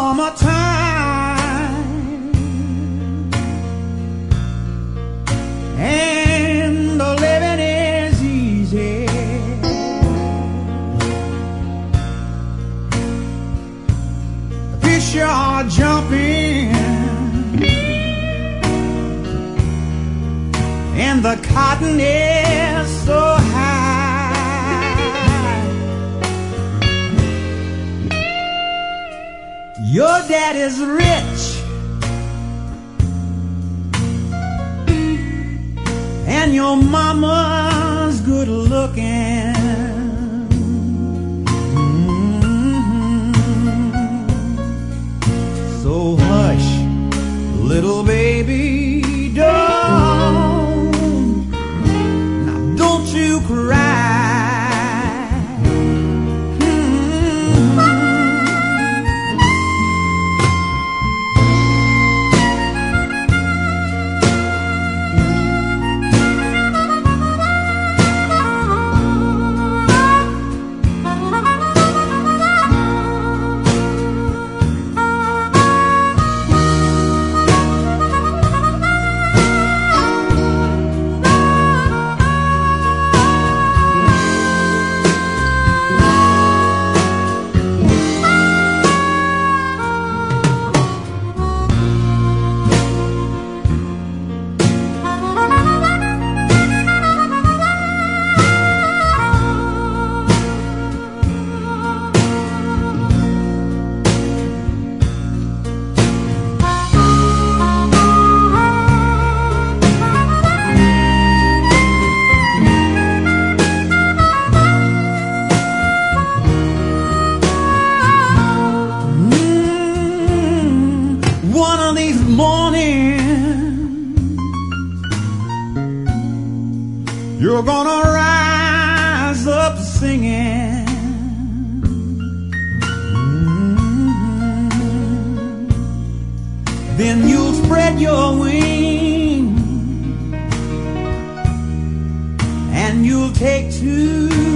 summertime, and the living is easy. The fish are jumping, and the cotton is so high. Your daddy's rich, and your mama's good looking. So hush, little baby, don't you cry. One of these mornings, you're gonna rise up singing. Then you'll spread your wings, and you'll take to